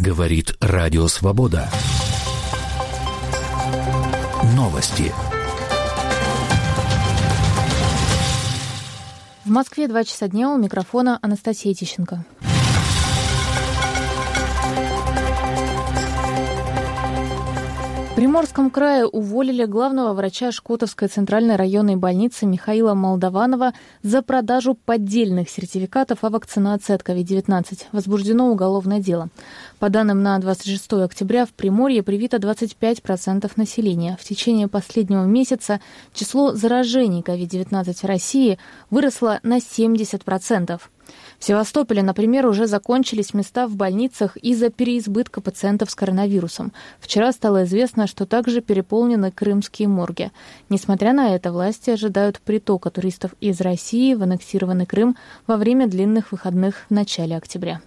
Говорит Радио Свобода. Новости. В Москве 2 часа дня, у микрофона Анастасия Тищенко. В Приморском крае уволили главного врача Шкотовской центральной районной больницы Михаила Молдованова за продажу поддельных сертификатов о вакцинации от COVID-19. Возбуждено уголовное дело. По данным на 26 октября в Приморье привито 25% населения. В течение последнего месяца число заражений COVID-19 в России выросло на 70%. В Севастополе, например, уже закончились места в больницах из-за переизбытка пациентов с коронавирусом. Вчера стало известно, что также переполнены крымские морги. Несмотря на это, власти ожидают притока туристов из России в аннексированный Крым во время длинных выходных в начале октября.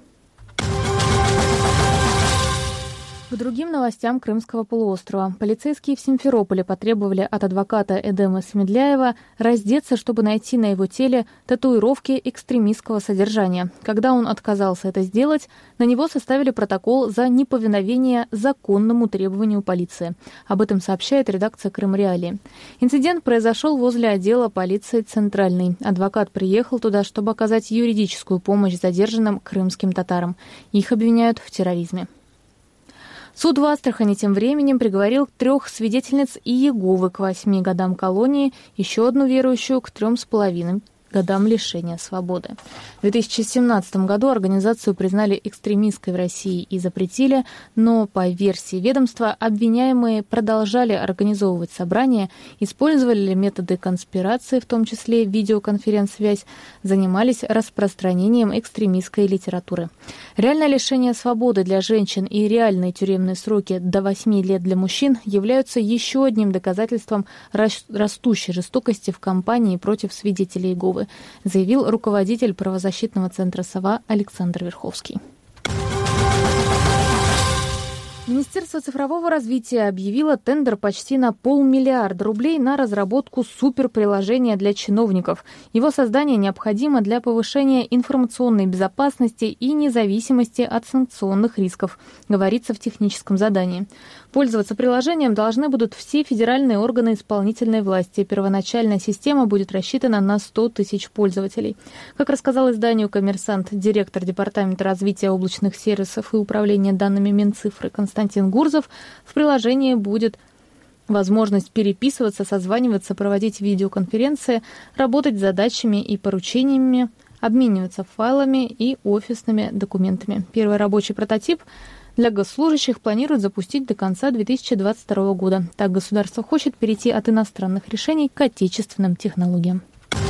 К другим новостям Крымского полуострова. Полицейские в Симферополе потребовали от адвоката Эдема Смедляева раздеться, чтобы найти на его теле татуировки экстремистского содержания. Когда он отказался это сделать, на него составили протокол за неповиновение законному требованию полиции. Об этом сообщает редакция Крым-Реалии. Инцидент произошел возле отдела полиции Центральный. Адвокат приехал туда, чтобы оказать юридическую помощь задержанным крымским татарам. Их обвиняют в терроризме. Суд в Астрахани тем временем приговорил 3 свидетельниц Иеговы к 8 годам колонии, еще одну верующую к 3,5 годам лишения свободы. В 2017 году организацию признали экстремистской в России и запретили, но по версии ведомства обвиняемые продолжали организовывать собрания, использовали методы конспирации, в том числе видеоконференц-связь, занимались распространением экстремистской литературы. Реальное лишение свободы для женщин и реальные тюремные сроки до 8 лет для мужчин являются еще одним доказательством растущей жестокости в кампании против свидетелей Иеговы, заявил руководитель правозащитного центра «Сова» Александр Верховский. Министерство цифрового развития объявило тендер почти на 500 миллиарда рублей на разработку суперприложения для чиновников. Его создание необходимо для повышения информационной безопасности и независимости от санкционных рисков, говорится в техническом задании. Пользоваться приложением должны будут все федеральные органы исполнительной власти. Первоначальная система будет рассчитана на 100 тысяч пользователей. Как рассказал изданию «Коммерсант» директор Департамента развития облачных сервисов и управления данными Минцифры Константин Гурзов, в приложении будет возможность переписываться, созваниваться, проводить видеоконференции, работать с задачами и поручениями, обмениваться файлами и офисными документами. Первый рабочий прототип для госслужащих планируют запустить до конца 2022 года. Так государство хочет перейти от иностранных решений к отечественным технологиям.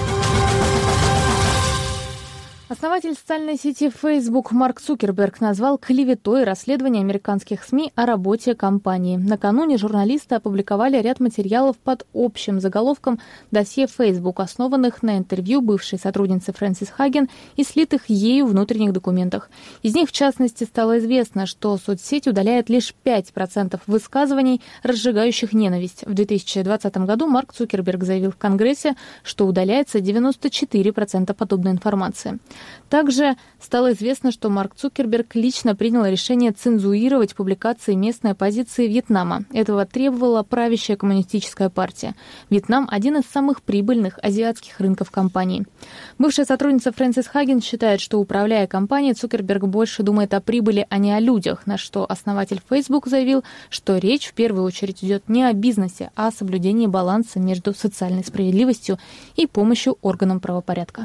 Основатель социальной сети Facebook Марк Цукерберг назвал клеветой расследование американских СМИ о работе компании. Накануне журналисты опубликовали ряд материалов под общим заголовком «Досье Facebook», основанных на интервью бывшей сотрудницы Фрэнсис Хаген и слитых ею внутренних документах. Из них, в частности, стало известно, что соцсеть удаляет лишь 5% высказываний, разжигающих ненависть. В 2020 году Марк Цукерберг заявил в Конгрессе, что удаляется 94% подобной информации. Также стало известно, что Марк Цукерберг лично принял решение цензурировать публикации местной оппозиции Вьетнама. Этого требовала правящая коммунистическая партия. Вьетнам – один из самых прибыльных азиатских рынков компании. Бывшая сотрудница Фрэнсис Хаген считает, что, управляя компанией, Цукерберг больше думает о прибыли, а не о людях, на что основатель Facebook заявил, что речь в первую очередь идет не о бизнесе, а о соблюдении баланса между социальной справедливостью и помощью органам правопорядка.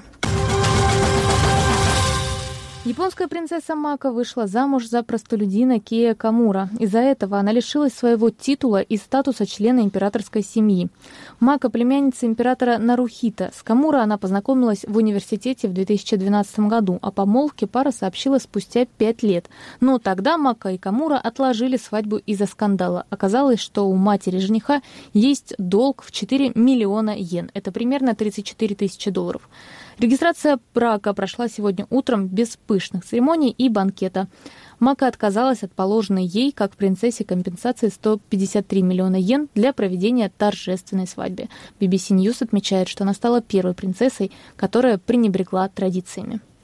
Японская принцесса Мако вышла замуж за простолюдина Кея Камура. Из-за этого она лишилась своего титула и статуса члена императорской семьи. Мако – племянница императора Нарухито. С Камура она познакомилась в университете в 2012 году. О помолвке пара сообщила спустя 5 лет. Но тогда Мако и Камура отложили свадьбу из-за скандала. Оказалось, что у матери жениха есть долг в 4 миллиона йен. Это примерно 34 тысячи долларов. Регистрация брака прошла сегодня утром без пышных церемоний и банкета. Мако отказалась от положенной ей, как принцессе, компенсации 153 миллиона йен для проведения торжественной свадьбы. BBC News отмечает, что она стала первой принцессой, которая пренебрегла традициями.